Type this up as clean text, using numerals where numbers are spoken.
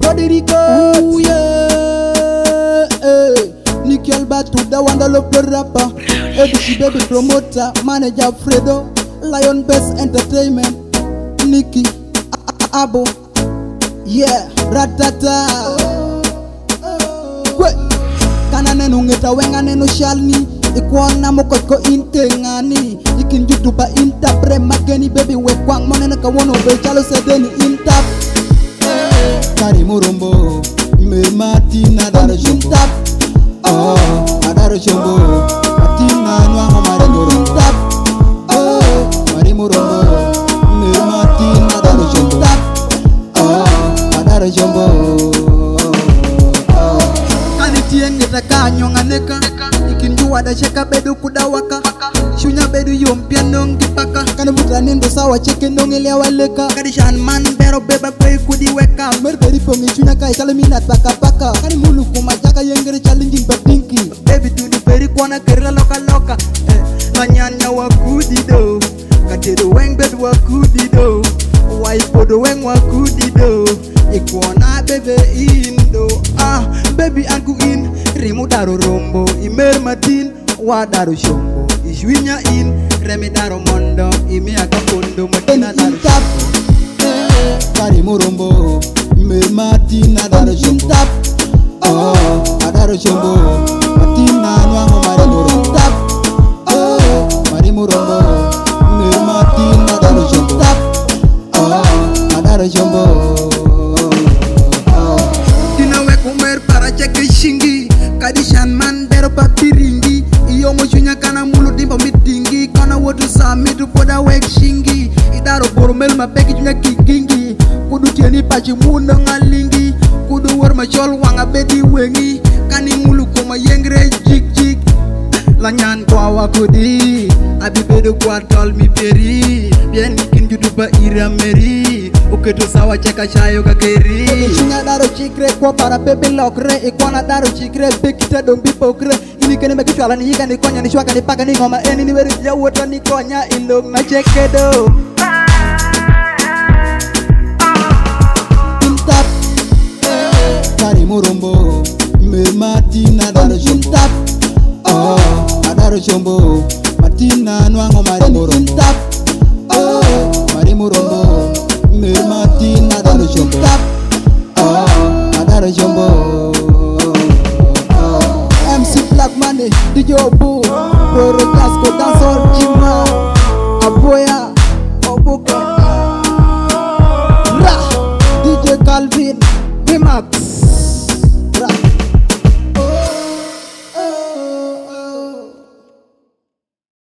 Body records. Ooh yeah. Nickel Batu, the one that love the rapper. ABC baby promoter, manager Fredo. Lion Best Entertainment. Nicky Abo. Yeah, ratata. Kwe kana nenu ngeta wenga nenu shalni. Ikuana moko intengani. Ikin YouTube intabre mageni baby we kwang monena kawono be chalo sedeni intap. Kari murumbo me matina daro jumbo. Oh, adaro jumbo. Matina nuango mare murumbo. Oh, mari murumbo me matina daro jumbo. Oh, adaro jumbo. Kani tienge takanyo nganeka. Ikinjua da sheka bedu kudawaka. Shunya bedu yompia nongi paka. Kana mutani ndo sawa cheke nongi liya waleka. Kadishan man bero beba kwe kudi weka. Merberi fongi shunya kai kalaminat paka paka. Kani mulu kumajaka yengere challenging badinki. Baby tu di beri kwana kerila loka loka. Manyanya wakudi do. Katedo weng bed wakudi do. Waipodo weng wakudi do. Ikwana bebe indo. Ah baby anku in. Rimu daro rombo. Imer matin. Wadaro shombo. Ishwinya in. Remi daro mondo. Imi akapondo. Matina daro shombo. Kari murombo. Imer matina daro shombo. Oh, adaro shombo. Matina nuango mare murombo. Oh, mari murombo. Imer matina daro shombo. Oh, adaro shombo. Shingi kadishan man bero papiringi iyo mochunya kana mulu dimba mitingi kana wotu samitu poda wek shingi idaro boromel mapeki junya kigingi kudu tieni pachi munda ngalingi kudu war machol wanga bedi wengi kani mulu kuma yengre jik jik lanyan kwa wakudi abi bedo kwa tol mi peri bien kin juduba irameri uketo sawa cheka shayo kakeri Chinga daro chikre kwa para pepe lokre ikwana daro chikre bekita dombi pokre ini kene mekichwala ni yika ni konya ni shwaka ni paka ni ngoma eni ni weri ya woto ni konya ilong na chekedo Intap Kari murumbo me matina daro jumbo Oh adaro jumbo matina nuango